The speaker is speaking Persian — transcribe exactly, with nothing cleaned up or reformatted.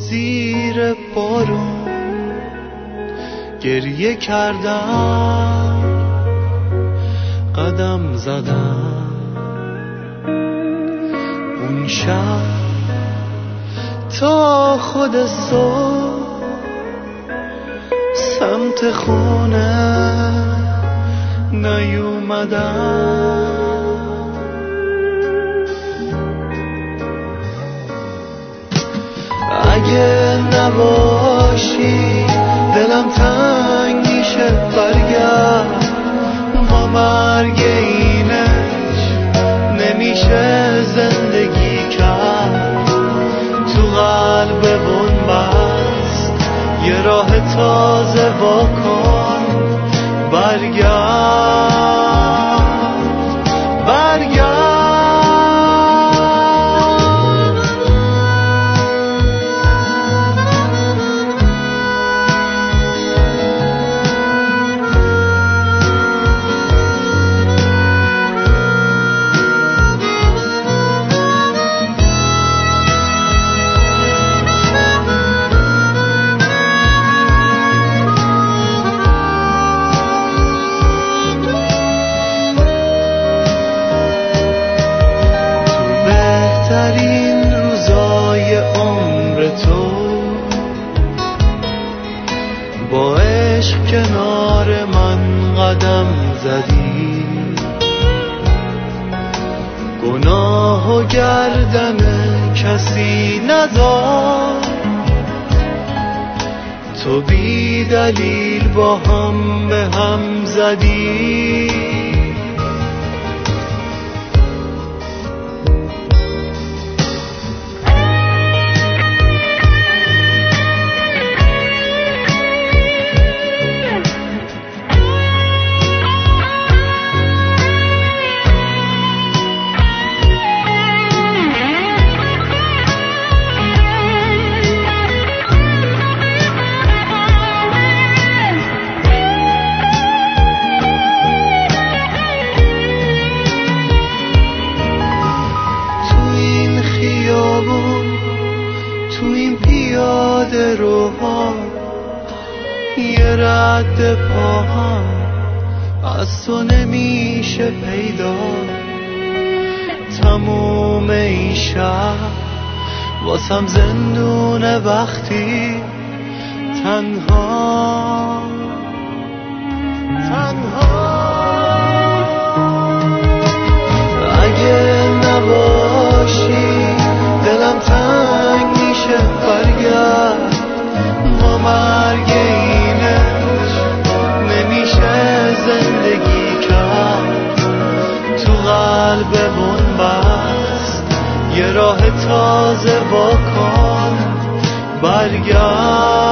زیر بارون گریه کردم، قدم زدم. اون شب تا خود صبح سمت خونه نیومدم. اگه نباشی دلم تنگ میشه، برگرد. با مرگ اینش نمیشه زندگی کرد. تو قلب بنبست یه راه تازه واکن، برگرد برگرد. بهترین روزای عمر تو با عشق کنار من قدم زدی. گناه و گردن کسی نذار، تو بی دلیل با هم به هم زدی. تو این پیاده روها یه رد پا هم از تو نمیشه پیدا. تموم این شب واسم زندونه وقتی تنها تنها. اگه نباشی دلم تنگ میشه، برگرد. ما مرگ اینش نمیشه زندگی کرد. تو قلب بنبست یه راه تازه واکن، برگرد